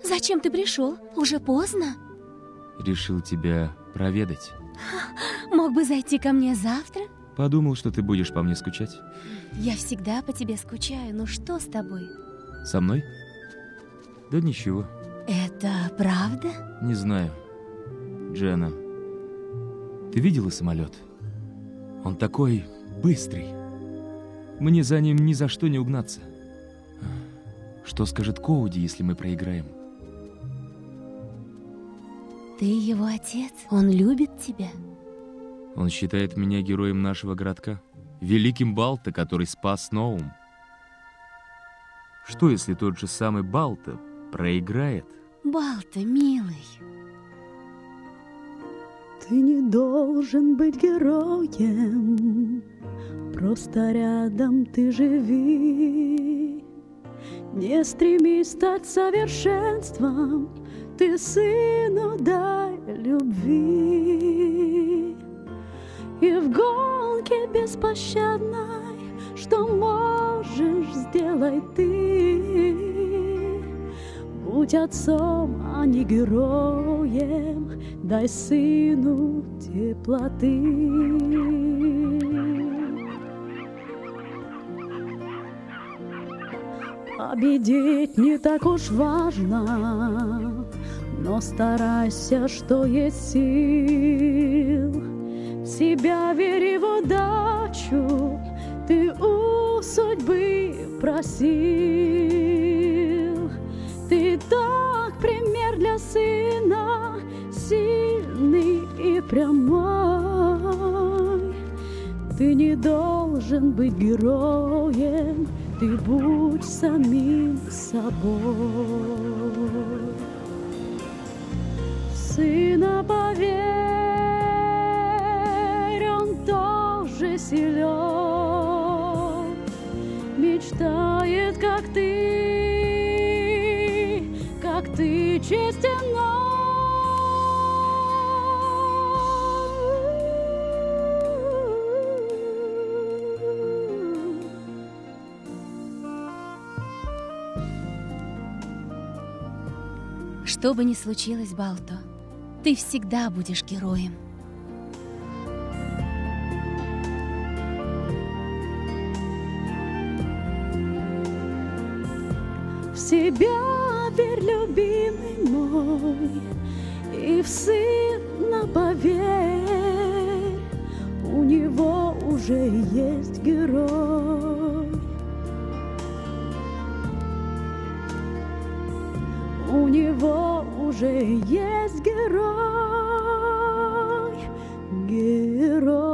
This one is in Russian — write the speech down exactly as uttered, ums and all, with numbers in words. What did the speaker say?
Зачем ты пришел? Уже поздно. Решил тебя проведать. Мог бы зайти ко мне завтра? Подумал, что ты будешь по мне скучать. Я всегда по тебе скучаю. Ну что с тобой? Со мной? Да ничего. Это правда? Не знаю. Дженна, ты видела самолет? Он такой быстрый. Мне за ним ни за что не угнаться. Что скажет Коуди, если мы проиграем? Ты его отец. Он любит тебя. Он считает меня героем нашего городка. Великим Балта, который спас Ноум. Что, если тот же самый Балта проиграет? Балта, милый. Ты не должен быть героем, просто рядом ты живи. Не стремись стать совершенством, ты сыну дай любви. И в гонке беспощадной, что можешь, сделай ты. Будь отцом, а не героем, дай сыну теплоты. Победить не так уж важно, но старайся, что есть сил. В себя вери, в удачу ты у судьбы просил. Ты так пример для сына, сильный и прямой. Ты не должен быть героем, ты будь самим собой. Сына поверь, он тоже силен, мечтает, как ты, как ты честен. Что бы ни случилось, Балто, ты всегда будешь героем. В себя верь, любимый мой, и в сына поверь, у него уже есть герой. У него уже есть герой, герой.